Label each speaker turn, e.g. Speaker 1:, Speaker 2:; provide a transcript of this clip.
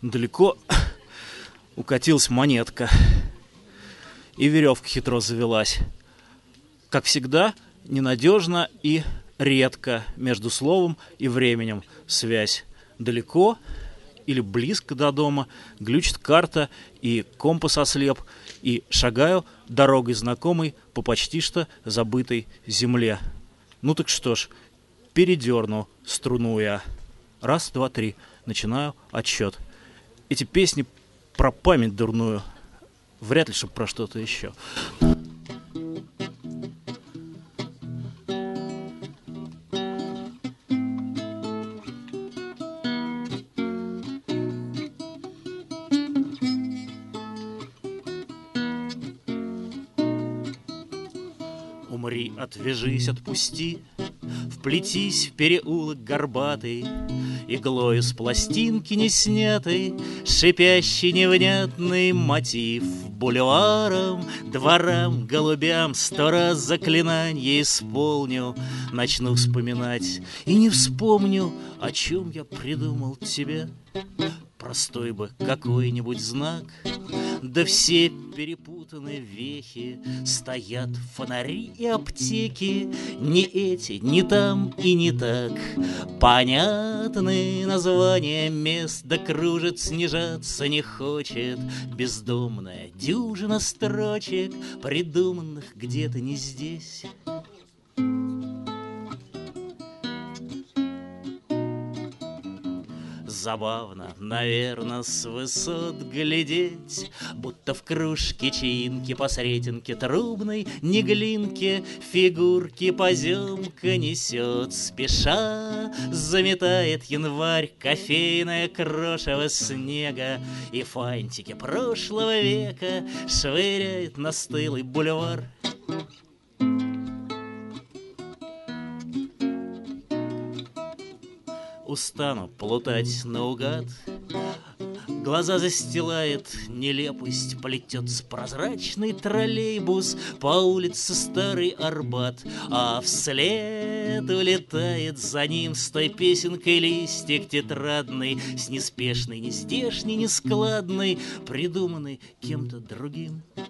Speaker 1: Далеко укатилась монетка, и веревка хитро завелась. Как всегда, ненадежно и редко между словом и временем связь. Далеко или близко до дома глючит карта, и компас ослеп, и шагаю дорогой знакомой по почти что забытой земле. Ну так что ж, передерну струну я. Раз, два, три. Начинаю отсчет. Эти песни про память дурную. Вряд ли, чтоб про что-то еще. Умри, отвяжись, отпусти, вплетись в переулок горбатый, иглою с пластинки не снятой, шипящий невнятный мотив. Бульварам, дворам, голубям 100 раз заклинанье исполню. Начну вспоминать и не вспомню, о чем я придумал тебе. Простой бы какой-нибудь знак, да все перепутаны вехи, стоят фонари и аптеки, не эти, не там и не так. Понятны названия мест, да кружит, снижаться не хочет бездомная дюжина строчек, придуманных где-то не здесь. Забавно, наверно, с высот глядеть, будто в кружке чаинки по сретенке трубной неглинке фигурки поземка несет спеша. Заметает январь кофейное крошево снега, и фантики прошлого века швыряет на стылый бульвар. Устану плутать наугад, глаза застилает нелепость, плетется прозрачный троллейбус по улице Старый Арбат, а вслед улетает за ним с той песенкой листик тетрадный, с неспешной, нездешней, нескладной, придуманной кем-то другим.